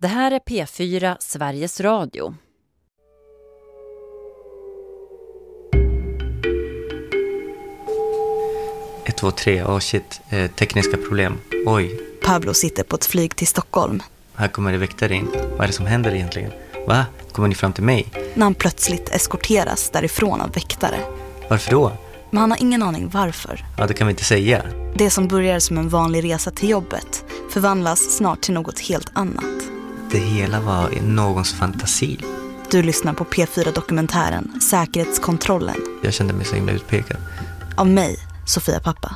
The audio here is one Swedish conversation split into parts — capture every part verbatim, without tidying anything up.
Det här är P fyra Sveriges Radio. ett, två, tre, åh oh shit, eh, tekniska problem. Oj. Pablo sitter på ett flyg till Stockholm. Här kommer det väktare in. Vad är det som händer egentligen? Va? Kommer ni fram till mig? När han plötsligt eskorteras därifrån av väktare. Varför då? Men han har ingen aning varför. Ja, det kan vi inte säga. Det som börjar som en vanlig resa till jobbet förvandlas snart till något helt annat. Det hela var någons fantasi. Du lyssnar på P fyra-dokumentären Säkerhetskontrollen. Jag kände mig så himla utpekad. Av mig, Sofia Pappa.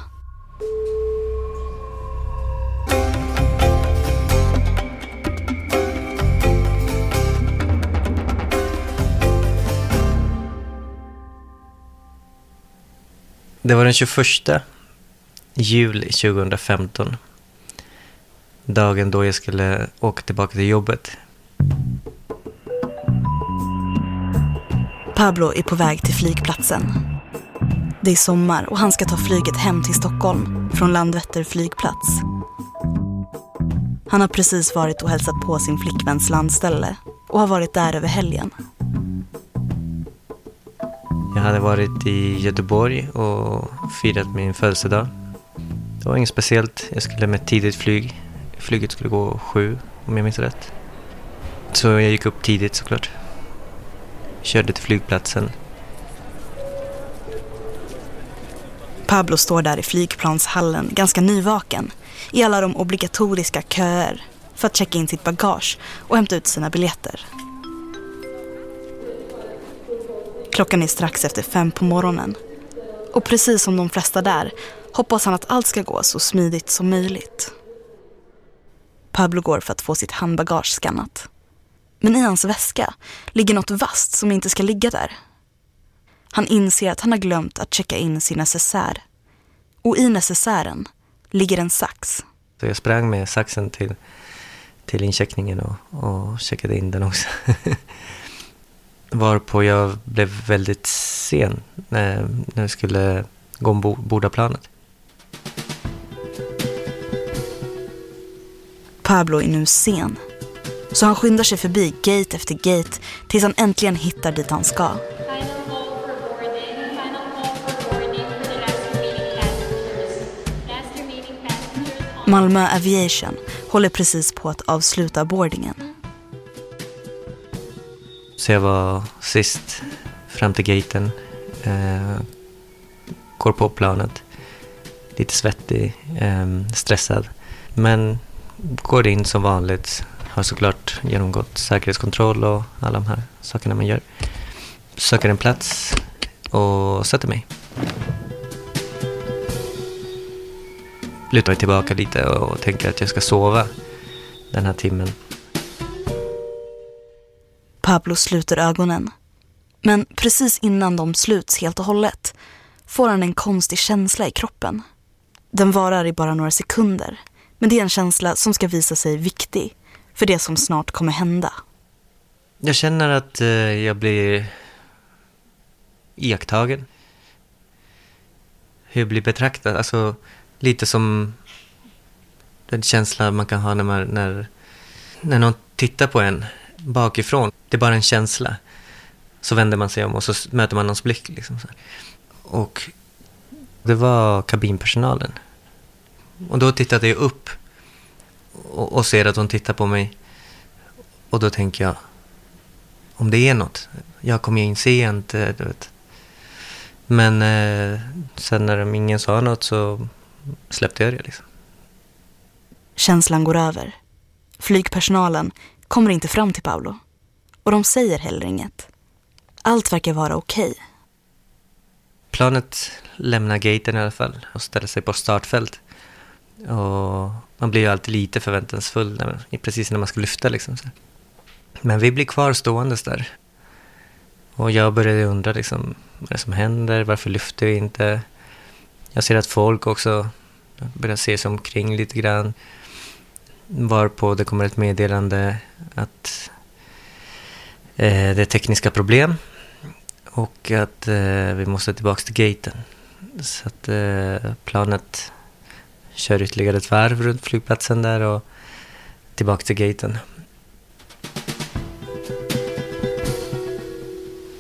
Det var den tjugoförsta juli tjugohundrafemton. Dagen då jag skulle åka tillbaka till jobbet. Pablo är på väg till flygplatsen. Det är sommar och han ska ta flyget hem till Stockholm från Landvetter flygplats. Han har precis varit och hälsat på sin flickväns landställe och har varit där över helgen. Jag hade varit i Göteborg och firat min födelsedag. Det var inget speciellt. Jag skulle med ett tidigt flyg. Flyget skulle gå sju, om jag minns rätt. Så jag gick upp tidigt såklart. Körde till flygplatsen. Pablo står där i flygplanshallen ganska nyvaken i alla de obligatoriska köer för att checka in sitt bagage och hämta ut sina biljetter. Klockan är strax efter fem på morgonen och precis som de flesta där hoppas han att allt ska gå så smidigt som möjligt. Pablo går för att få sitt handbagage skannat. Men i hans väska ligger något vasst som inte ska ligga där. Han inser att han har glömt att checka in sin necessär. Och i necessären ligger en sax. Så jag sprang med saxen till, till incheckningen och, och checkade in den också. Varpå jag blev väldigt sen när, när jag skulle gå ombord av planet. Pablo är nu sen. Så han skyndar sig förbi gate efter gate tills han äntligen hittar dit han ska. Malmö Aviation håller precis på att avsluta boardingen. Så jag var sist fram till gaten. Eh, går på planet. Lite svettig, eh, stressad. Men går in som vanligt. Har såklart genomgått säkerhetskontroll och alla de här sakerna man gör. Söker en plats och sätter mig. Lutar mig tillbaka lite och tänker att jag ska sova den här timmen. Pablo sluter ögonen. Men precis innan de sluts helt och hållet får han en konstig känsla i kroppen. Den varar i bara några sekunder. Men det är en känsla som ska visa sig viktig för det som snart kommer hända. Jag känner att eh, jag blir iakttagen. Hur jag blir betraktad. Alltså lite som den känsla man kan ha när, man, när, när någon tittar på en bakifrån. Det är bara en känsla. Så vänder man sig om och så möter man någons blick. Liksom så här. Och det var kabinpersonalen. Och då tittade jag upp och, och ser att hon tittar på mig. Och då tänker jag, om det är något. Jag kommer in sent, du vet. Men eh, sen när ingen sa något så släppte jag det liksom. Känslan går över. Flygpersonalen kommer inte fram till Pablo. Och de säger heller inget. Allt verkar vara okej. Planet lämnar gaten i alla fall och ställer sig på startfält. Och man blir ju alltid lite förväntansfull när, precis när man ska lyfta liksom. Men vi blir kvar ståendes där. Och jag började undra liksom, vad är det som händer? Varför lyfter vi inte? Jag ser att folk också börjar se sig omkring lite grann. Varpå det kommer ett meddelande att eh, det är tekniska problem. Och att eh, vi måste tillbaka till gaten. Så att eh, planet kör ytterligare ett varv runt flygplatsen där och tillbaka till gaten.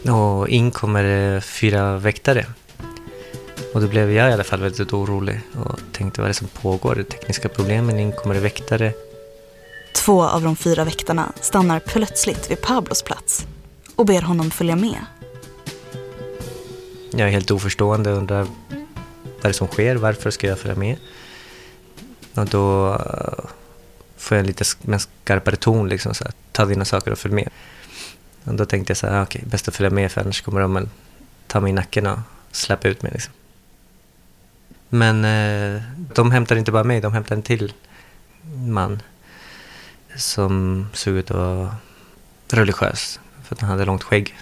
Och in kommer det fyra väktare. Och då blev jag i alla fall väldigt orolig och tänkte vad är det som pågår, det tekniska problemen, in kommer det väktare. Två av de fyra väktarna stannar plötsligt vid Pablos plats och ber honom följa med. Jag är helt oförstående och undrar vad är det som sker, varför ska jag följa med? Och då får jag en lite mer skarpare ton, liksom, så här, ta dina saker och följ med. Och då tänkte jag så här, okej, bäst att följa med för annars kommer de ta mig i nacken och släppa ut mig. Liksom. Men eh, de hämtar inte bara mig, de hämtar en till man som såg ut att vara religiös för att han hade långt skägg.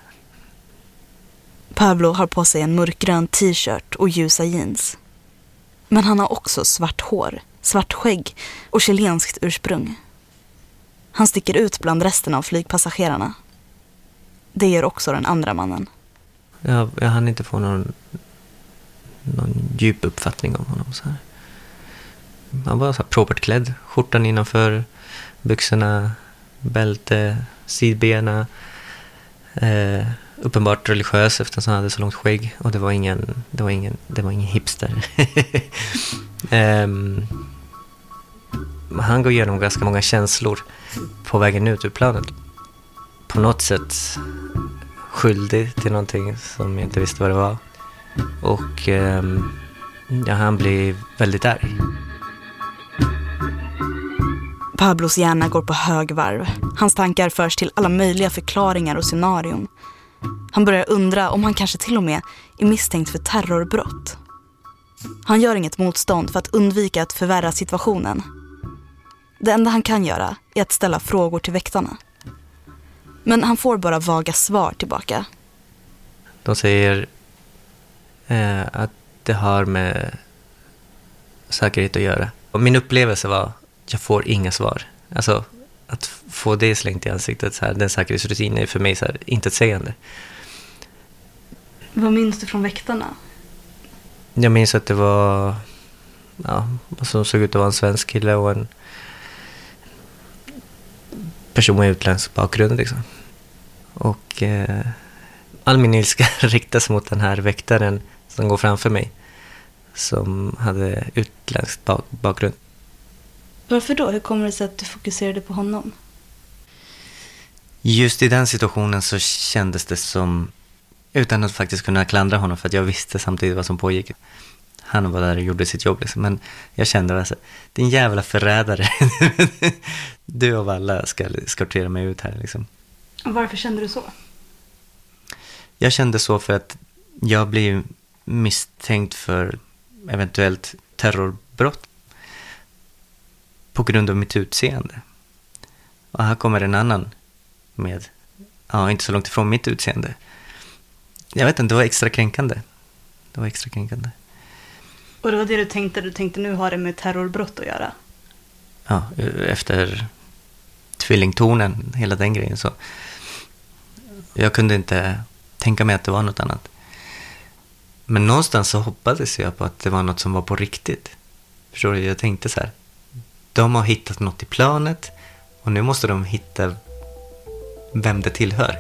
Pablo har på sig en mörkgrön t-shirt och ljusa jeans. Men han har också svart hår, svart skägg och chilenskt ursprung. Han sticker ut bland resten av flygpassagerarna. Det gör också den andra mannen. Jag, jag hann inte få någon, någon djup uppfattning om honom. Så här. Han var så här propert klädd. Skjortan innanför, byxorna, bälte, sidbena. Eh, uppenbart religiös eftersom han hade så långt skägg. Och det var ingen, det var ingen, det var ingen hipster. eh, han går igenom ganska många känslor på vägen ut ur planet. På något sätt skyldig till någonting som jag inte visste vad det var. Och eh, ja, han blir väldigt arg. Pablos hjärna går på högvarv. Hans tankar förs till alla möjliga förklaringar och scenarion. Han börjar undra om han kanske till och med är misstänkt för terrorbrott. Han gör inget motstånd för att undvika att förvärra situationen. Det enda han kan göra är att ställa frågor till väktarna. Men han får bara vaga svar tillbaka. De säger eh, att det har med säkerhet att göra. Och min upplevelse var att jag får inga svar. Alltså att få det slängt i ansiktet, så här, den säkerhetsrutinen är för mig så här intetsägande. Vad minns du från väktarna? Jag minns att det var ja, som såg ut att vara en svensk kille och en person med utländsk bakgrund liksom. Och eh, all min ilska riktas mot den här väktaren som går framför mig som hade utländsk bak- bakgrund. Varför då? Hur kommer det sig att du fokuserade på honom? Just i den situationen så kändes det som, utan att faktiskt kunna klandra honom för att jag visste samtidigt vad som pågick. Han var där och gjorde sitt jobb liksom. Men jag kände alltså, din jävla förrädare. Du av alla ska eskortera mig ut här liksom. Och varför kände du så? Jag kände så för att jag blev misstänkt för eventuellt terrorbrott på grund av mitt utseende. Och här kommer en annan med, ja, inte så långt ifrån mitt utseende. Jag vet inte, det var extra kränkande. Det var extra kränkande. Och det var det du tänkte, du tänkte nu har det med terrorbrott att göra? Ja, efter tvillingtornen, hela den grejen så. Jag kunde inte tänka mig att det var något annat. Men någonstans så hoppades jag på att det var något som var på riktigt. Förstår du? Jag tänkte så här. De har hittat något i planet och nu måste de hitta vem det tillhör.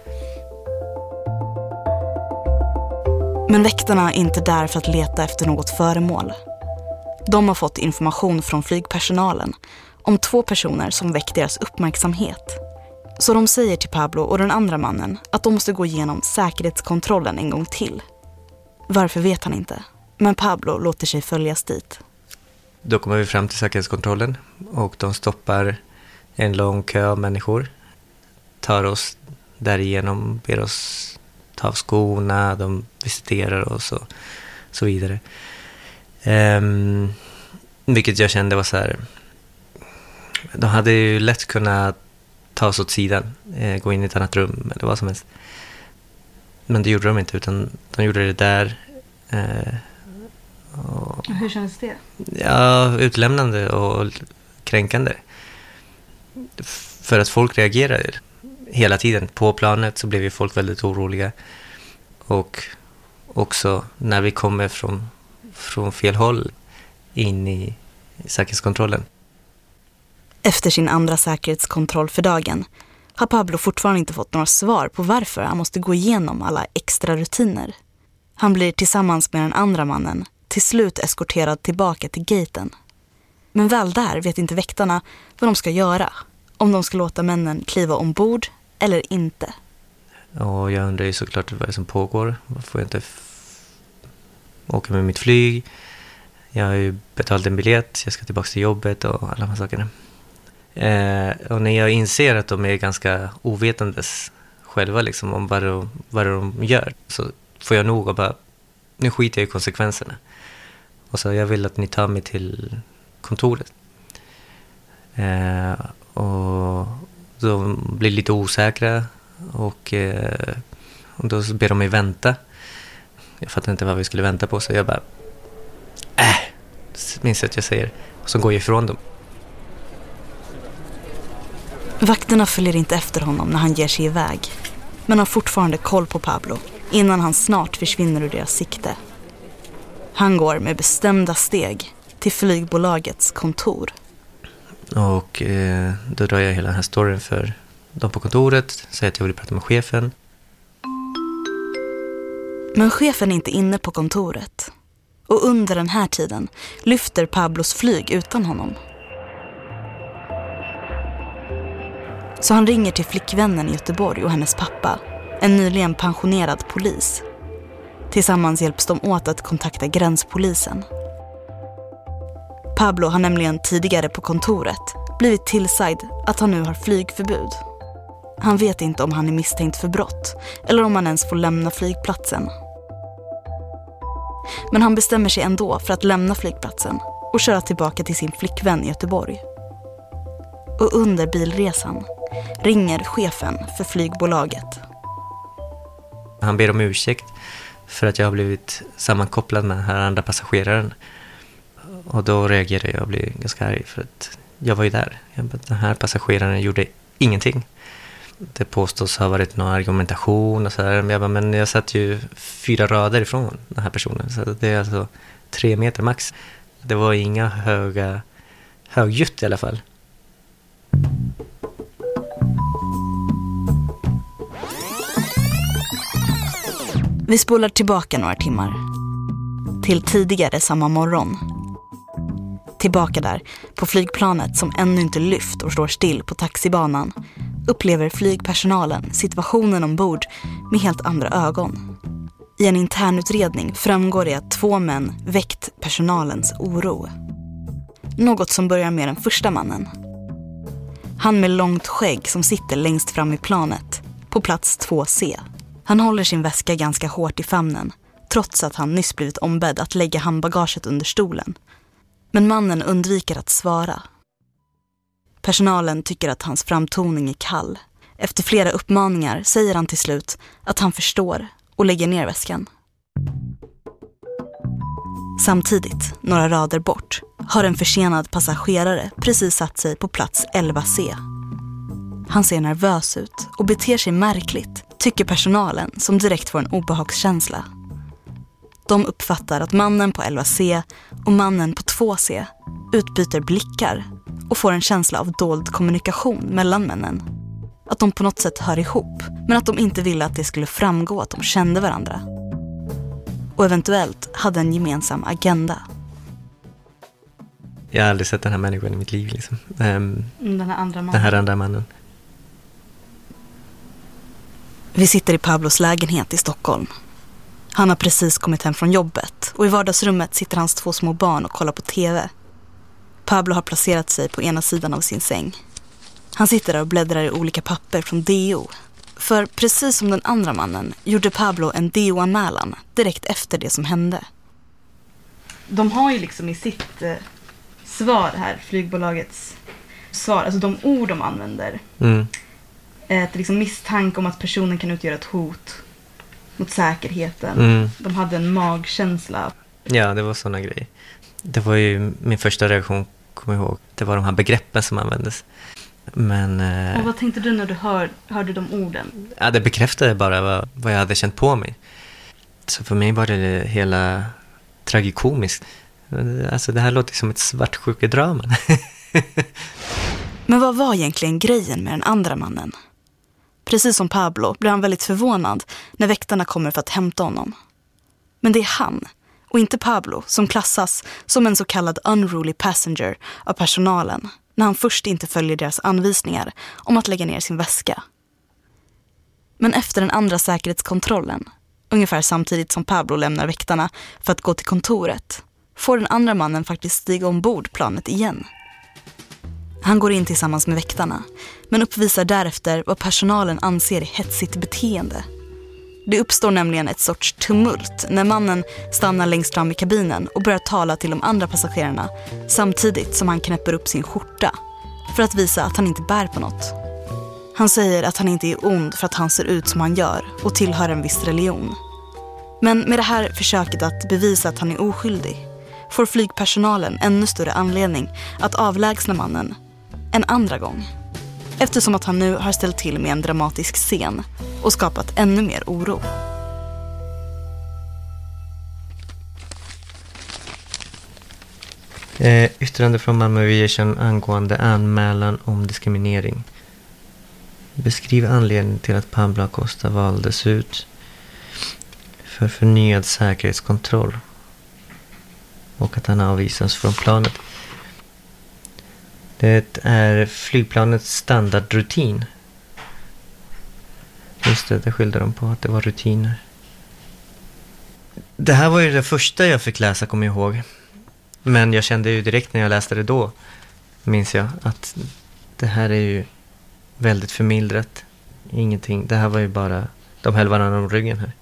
Men väktarna är inte där för att leta efter något föremål. De har fått information från flygpersonalen om två personer som väckt deras uppmärksamhet. Så de säger till Pablo och den andra mannen att de måste gå igenom säkerhetskontrollen en gång till. Varför vet han inte, men Pablo låter sig följas dit. Då kommer vi fram till säkerhetskontrollen och de stoppar en lång kö av människor. Tar oss därigenom, ber oss ta av skorna, de visiterar oss och så vidare. Um, vilket jag kände var så här, de hade ju lätt kunnat ta oss åt sidan, eh, gå in i ett annat rum eller vad som helst. Men det gjorde de inte, utan de gjorde det där. Eh, och, Hur känns det? Ja, utlämnande och kränkande. För att folk reagerade hela tiden. På planet så blev ju folk väldigt oroliga. Och också när vi kommer från, från fel håll in i säkerhetskontrollen. Efter sin andra säkerhetskontroll för dagen har Pablo fortfarande inte fått några svar på varför han måste gå igenom alla extra rutiner. Han blir tillsammans med den andra mannen till slut eskorterad tillbaka till gaten. Men väl där vet inte väktarna vad de ska göra. Om de ska låta männen kliva ombord eller inte. Och jag undrar ju såklart vad det som pågår. Varför får jag inte f- åka med mitt flyg? Jag har ju betalat en biljett. Jag ska tillbaka till jobbet och alla de här sakerna. Eh, och när jag inser att de är ganska ovetandes själva liksom, om vad de, vad de gör, så får jag nog och bara, nu skiter jag i konsekvenserna. Och så jag vill att ni tar mig till kontoret. Eh, och de blir lite osäkra och, eh, och då ber de mig vänta. Jag fattar inte vad vi skulle vänta på, så jag bara äh, minns att jag säger. Och så går jag ifrån dem. Vakterna följer inte efter honom när han ger sig iväg, men har fortfarande koll på Pablo innan han snart försvinner ur deras sikte. Han går med bestämda steg till flygbolagets kontor. Och eh, då drar jag hela den här storyn för dem på kontoret, säger att jag vill prata med chefen. Men chefen är inte inne på kontoret. Och under den här tiden lyfter Pablos flyg utan honom. Så han ringer till flickvännen i Göteborg och hennes pappa, en nyligen pensionerad polis. Tillsammans hjälps de åt att kontakta gränspolisen. Pablo har nämligen tidigare på kontoret blivit tillsagd att han nu har flygförbud. Han vet inte om han är misstänkt för brott eller om han ens får lämna flygplatsen. Men han bestämmer sig ändå för att lämna flygplatsen och köra tillbaka till sin flickvän i Göteborg. Och under bilresan ringer chefen för flygbolaget. Han ber om ursäkt för att jag har blivit sammankopplad med den här andra passageraren. Och då reagerar jag och blir ganska arg för att jag var ju där. Jag bara, den här passageraren gjorde ingenting. Det påstås ha varit någon argumentation och så där. Men jag bara, men jag satt ju fyra rader ifrån den här personen. Så det är alltså tre meter max. Det var inga höga, högljutt i alla fall. Vi spolar tillbaka några timmar. Till tidigare samma morgon. Tillbaka där, på flygplanet som ännu inte lyft och står still på taxibanan, upplever flygpersonalen situationen ombord med helt andra ögon. I en internutredning framgår det att två män väckt personalens oro. Något som börjar med den första mannen. Han med långt skägg som sitter längst fram i planet, på plats två C. Han håller sin väska ganska hårt i famnen, trots att han nyss blivit ombedd att lägga handbagaget under stolen. Men mannen undviker att svara. Personalen tycker att hans framtoning är kall. Efter flera uppmaningar säger han till slut att han förstår och lägger ner väskan. Samtidigt, några rader bort, har en försenad passagerare precis satt sig på plats elva C. Han ser nervös ut och beter sig märkligt, tycker personalen, som direkt får en obehagskänsla. De uppfattar att mannen på elva C och mannen på två C utbyter blickar och får en känsla av dold kommunikation mellan männen. Att de på något sätt hör ihop, men att de inte ville att det skulle framgå att de kände varandra. Och eventuellt hade en gemensam agenda. Jag har aldrig sett den här människan i mitt liv. Liksom. Um, den här andra mannen. Den här andra mannen. Vi sitter i Pablos lägenhet i Stockholm. Han har precis kommit hem från jobbet och i vardagsrummet sitter hans två små barn och kollar på tv. Pablo har placerat sig på ena sidan av sin säng. Han sitter där och bläddrar i olika papper från D O. För precis som den andra mannen gjorde Pablo en D O-anmälan direkt efter det som hände. De har ju liksom i sitt eh, svar här, flygbolagets svar, alltså de ord de använder. Mm. Ett liksom misstanke om att personen kan utgöra ett hot mot säkerheten. Mm. De hade en magkänsla. Ja, det var såna grejer. Det var ju min första reaktion, kommer jag ihåg. Det var de här begreppen som användes. Men, eh, och vad tänkte du när du hör, hörde de orden? Ja, det bekräftade bara vad, vad jag hade känt på mig. Så för mig var det hela tragikomiskt. Alltså det här låter som ett svartsjukedrama. Men vad var egentligen grejen med den andra mannen? Precis som Pablo blir han väldigt förvånad när väktarna kommer för att hämta honom. Men det är han, och inte Pablo, som klassas som en så kallad unruly passenger av personalen när han först inte följer deras anvisningar om att lägga ner sin väska. Men efter den andra säkerhetskontrollen, ungefär samtidigt som Pablo lämnar väktarna för att gå till kontoret, får den andra mannen faktiskt stiga ombord planet igen. Han går in tillsammans med väktarna, men uppvisar därefter vad personalen anser är hetsigt beteende. Det uppstår nämligen ett sorts tumult när mannen stannar längst fram i kabinen och börjar tala till de andra passagerarna samtidigt som han knäpper upp sin skjorta för att visa att han inte bär på något. Han säger att han inte är ond för att han ser ut som han gör och tillhör en viss religion. Men med det här försöket att bevisa att han är oskyldig får flygpersonalen ännu större anledning att avlägsna mannen en andra gång. Eftersom att han nu har ställt till med en dramatisk scen och skapat ännu mer oro. Eh, yttrande från Malmö Aviation angående anmälan om diskriminering. Beskriv anledningen till att Pablo Acosta valdes ut för förnyad säkerhetskontroll och att han avvisas från planet. Det är flygplanets standardrutin. Just det, det skyllde de på att det var rutiner. Det här var ju det första jag fick läsa, kommer jag ihåg. Men jag kände ju direkt när jag läste det då, minns jag, att det här är ju väldigt förmildrat. Ingenting, det här var ju bara, de höll varandra om ryggen här.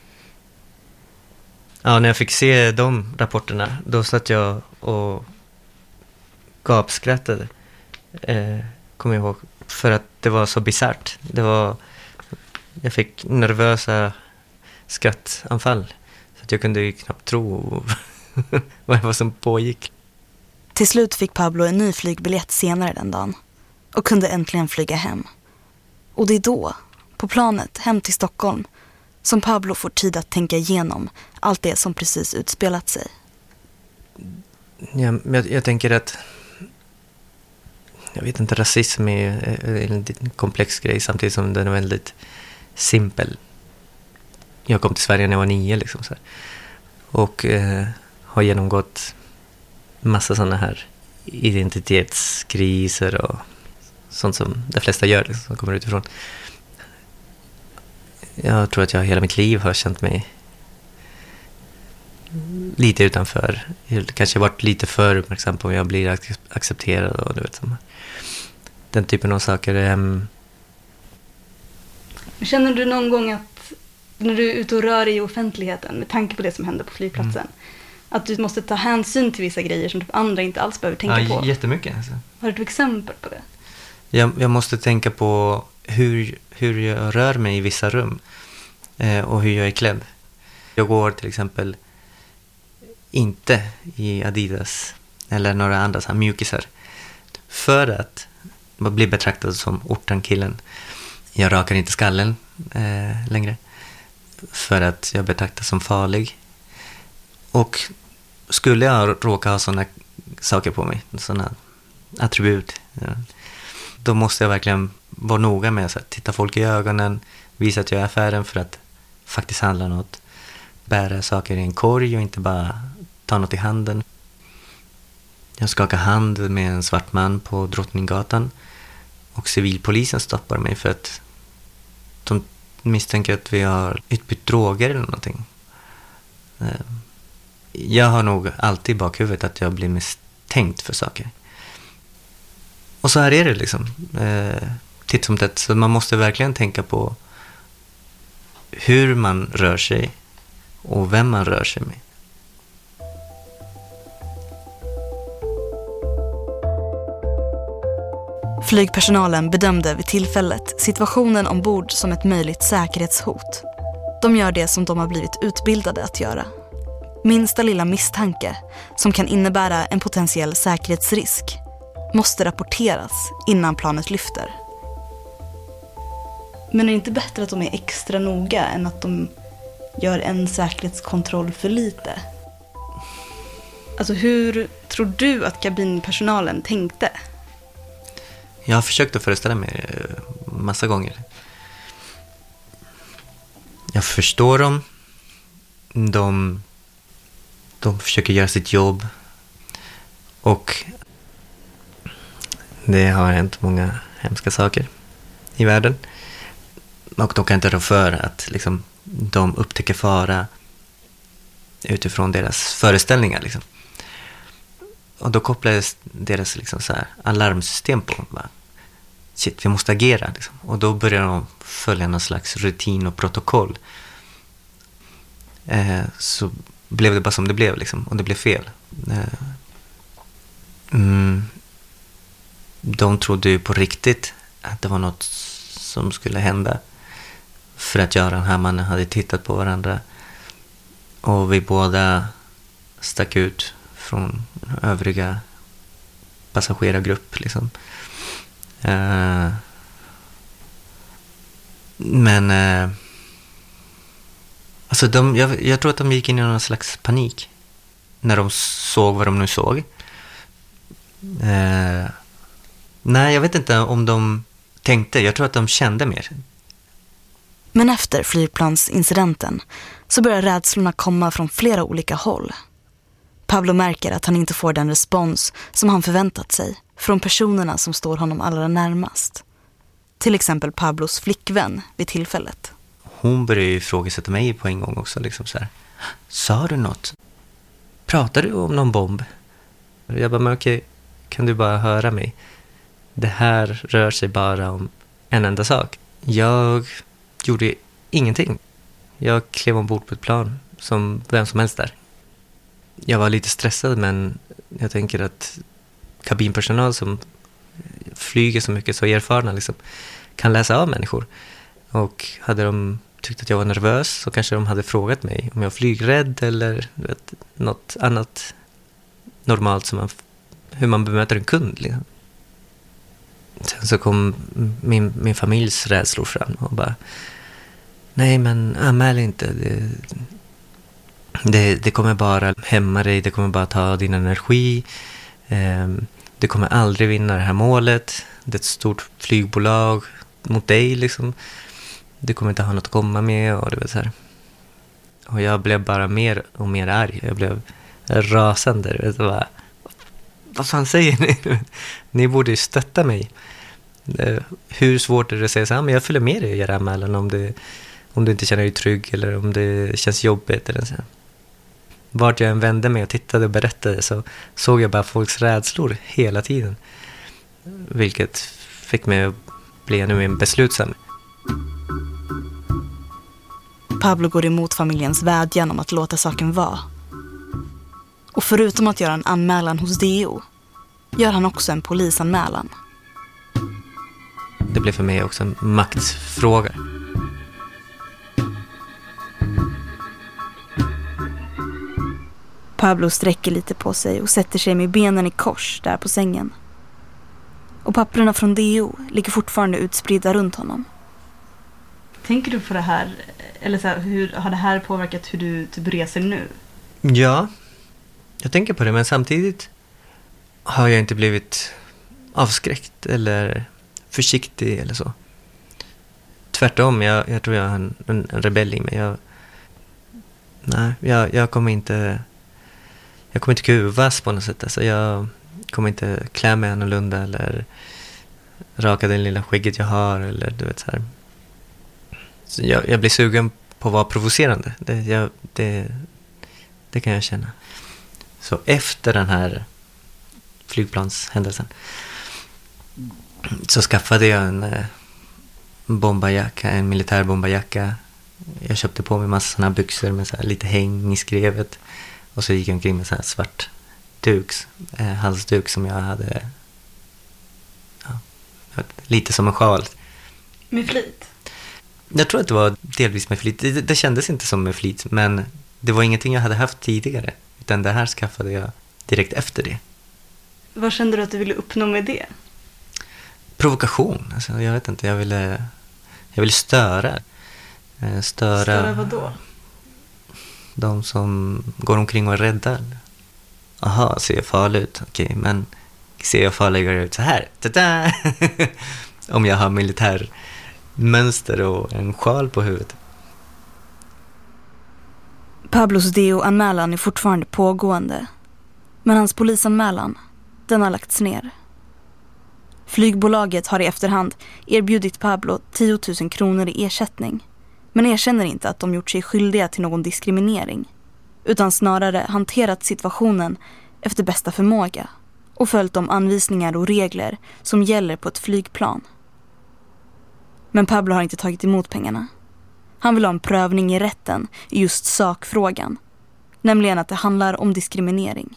Ja, när jag fick se de rapporterna, då satt jag och gapskrattade. Eh, kommer jag ihåg. För att det var så bizarrt. Det var, jag fick nervösa skrattanfall. Så att jag kunde ju knappt tro vad det var som pågick. Till slut fick Pablo en ny flygbiljett senare den dagen. Och kunde äntligen flyga hem. Och det är då, på planet hem till Stockholm, som Pablo får tid att tänka igenom allt det som precis utspelat sig. Ja, jag, jag tänker att jag vet inte, rasism är en komplex grej samtidigt som den är väldigt simpel. Jag kom till Sverige när jag var nio liksom så här. Och eh, har genomgått massa sådana här identitetskriser och sånt som de flesta gör liksom, som kommer utifrån. Jag tror att jag hela mitt liv har känt mig lite utanför. Jag kanske varit lite för uppmärksam på om jag blir accepterad och du vet som den typen av saker. Um... Känner du någon gång att när du är ute och rör dig i offentligheten med tanke på det som händer på flygplatsen, mm. att du måste ta hänsyn till vissa grejer som typ andra inte alls behöver tänka ja, på? Jättemycket. Alltså. Har du ett exempel på det? Jag, jag måste tänka på hur, hur jag rör mig i vissa rum eh, och hur jag är klädd. Jag går till exempel inte i Adidas eller några andra så här mjukisar för att man blir betraktad som ortankillen. Jag rakar inte skallen eh, längre för att jag betraktas som farlig. Och skulle jag råka ha sådana saker på mig, sådana attribut, ja, då måste jag verkligen vara noga med att titta folk i ögonen, visa att jag är affären för att faktiskt handla något, bära saker i en korg och inte bara ta något i handen. Jag skakar hand med en svart man på Drottninggatan och civilpolisen stoppar mig för att de misstänker att vi har utbytt droger eller någonting. Jag har nog alltid i bakhuvudet att jag blir misstänkt för saker. Och så här är det liksom. Titt som tätt. Så man måste verkligen tänka på hur man rör sig och vem man rör sig med. Flygpersonalen bedömde vid tillfället situationen ombord som ett möjligt säkerhetshot. De gör det som de har blivit utbildade att göra. Minsta lilla misstanke som kan innebära en potentiell säkerhetsrisk måste rapporteras innan planet lyfter. Men är det inte bättre att de är extra noga än att de gör en säkerhetskontroll för lite? Alltså hur tror du att kabinpersonalen tänkte? Jag har försökt att föreställa mig massa gånger. jag förstår dem. De, de försöker göra sitt jobb. Och det har hänt många hemska saker i världen. Och de kan inte rå för att liksom, de upptäcker fara utifrån deras föreställningar. Liksom. Och då kopplades deras liksom, så här, alarmsystem på. Bara, shit, vi måste agera. Liksom. Och då började de följa någon slags rutin och protokoll. Eh, så blev det bara som det blev. Liksom, och det blev fel. Eh, mm, de trodde ju på riktigt att det var något som skulle hända. För att jag och den här mannen hade tittat på varandra. Och vi båda stack ut från övriga passagerargrupp. Liksom. Uh, men uh, alltså de, jag, jag tror att de gick in i någon slags panik. När de såg vad de nu såg. Uh, nej, jag vet inte om de tänkte. Jag tror att de kände mer. Men efter flygplansincidenten så börjar rädslorna komma från flera olika håll. Pablo märker att han inte får den respons som han förväntat sig från personerna som står honom allra närmast. Till exempel Pablos flickvän vid tillfället. Hon började ju ifrågasätta mig på en gång också. Liksom så här. Sa du något? Pratar du om någon bomb? Jag bara, men okej, kan du bara höra mig? Det här rör sig bara om en enda sak. Jag gjorde ingenting. Jag klev ombord på ett plan som vem som helst där. Jag var lite stressad, men jag tänker att kabinpersonal som flyger så mycket, så erfarna liksom, kan läsa av människor. Och hade de tyckt att jag var nervös så kanske de hade frågat mig om jag var flygrädd eller vet, något annat normalt som man, hur man bemöter en kund. Liksom. Sen så kom min, min familjs rädslor fram och bara, nej men anmäl inte, det, det, det kommer bara hämma dig, det kommer bara ta din energi, eh, du kommer aldrig vinna det här målet, det är ett stort flygbolag mot dig liksom, du kommer inte ha något att komma med och det vet så här. Och jag blev bara mer och mer arg, jag blev rasande, vet du vad, vad fan säger ni? Ni borde ju stötta mig. Hur svårt är det att säga så här, men jag följer med dig och gör anmälan om det om du inte känner dig trygg eller om det känns jobbigt eller så. Vart jag än vände mig och tittade och berättade så såg jag bara folks rädslor hela tiden. Vilket fick mig att bli ännu mer beslutsam. Pablo går emot familjens vädjan om att låta saken vara. Och förutom att göra en anmälan hos D O gör han också en polisanmälan. Det blev för mig också en maktfråga. Pablo sträcker lite på sig och sätter sig med benen i kors där på sängen. Och papperna från D O ligger fortfarande utspridda runt honom. Tänker du på det här, eller så här, hur har det här påverkat hur du typ reser nu? Ja, jag tänker på det, men samtidigt har jag inte blivit avskräckt eller försiktig eller så. Tvärtom, jag, jag tror jag har en, en, en rebell i mig. Jag, nej, jag, jag kommer inte jag kommer inte kuvas på något sätt. Alltså jag kommer inte klä mig annorlunda eller raka den lilla skägget jag har eller du vet så här. Så jag, jag blir sugen på att vara provocerande. Det, jag, det, det kan jag känna. Så efter den här flygplanshändelsen så skaffade jag en eh, bombarjacka, en militär bombarjacka. Jag köpte på mig massa såna byxor med så här lite häng i skrevet. Och så gick jag omkring med så här svart duks, eh, halsduk som jag hade ja, lite som en sjal. Med flit? Jag tror att det var delvis med flit. Det, det kändes inte som med flit, men det var ingenting jag hade haft tidigare. Utan det här skaffade jag direkt efter det. Vad kände du att du ville uppnå med det? Provokation. Alltså, jag vet inte, jag ville, jag ville störa. Eh, störa. Störa vad då? De som går omkring och är rädda. Aha, ser jag farlig ut? Okej, men ser jag farligare ut så här? Tada! Om jag har militär mönster och en sjal på huvudet. Pablos D O-anmälan är fortfarande pågående. Men hans polisanmälan, den har lagts ner. Flygbolaget har i efterhand erbjudit Pablo tio tusen kronor i ersättning. Men erkänner inte att de gjort sig skyldiga till någon diskriminering. Utan snarare hanterat situationen efter bästa förmåga. Och följt de anvisningar och regler som gäller på ett flygplan. Men Pablo har inte tagit emot pengarna. Han vill ha en prövning i rätten i just sakfrågan. Nämligen att det handlar om diskriminering.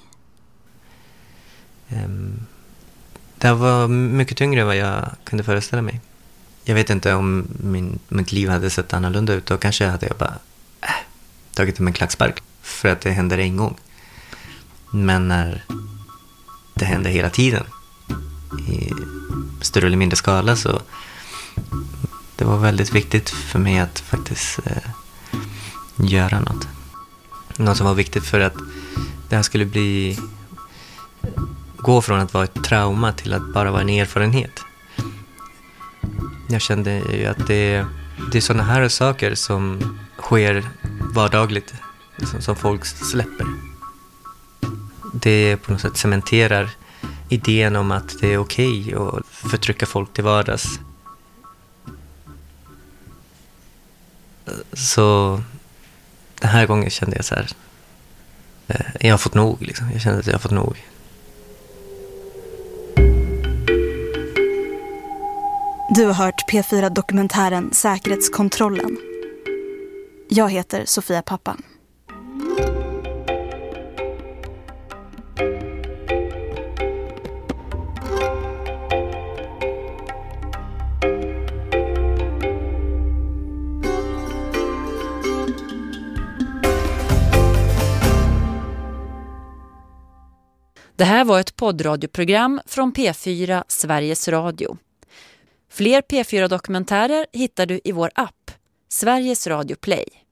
Um, det var mycket tyngre än vad jag kunde föreställa mig. Jag vet inte om min, mitt liv hade sett annorlunda ut. Då kanske hade jag bara äh, tagit det med en klackspark. För att det händer en gång. Men när det händer hela tiden i större eller mindre skala, så det var väldigt viktigt för mig att faktiskt eh, göra något. Något som var viktigt för att det här skulle bli gå från att vara ett trauma till att bara vara en erfarenhet. Jag kände ju att det, det är sådana här saker som sker vardagligt, liksom, som folk släpper. Det på något sätt cementerar idén om att det är okej att förtrycka folk till vardags. Så den här gången kände jag så här, jag har fått nog liksom. Jag kände att jag har fått nog. Du har hört P fyra-dokumentären Säkerhetskontrollen. Jag heter Sofia Pappan. Det här var ett poddradioprogram från P fyra Sveriges Radio. Fler P fyra-dokumentärer hittar du i vår app, Sveriges Radio Play.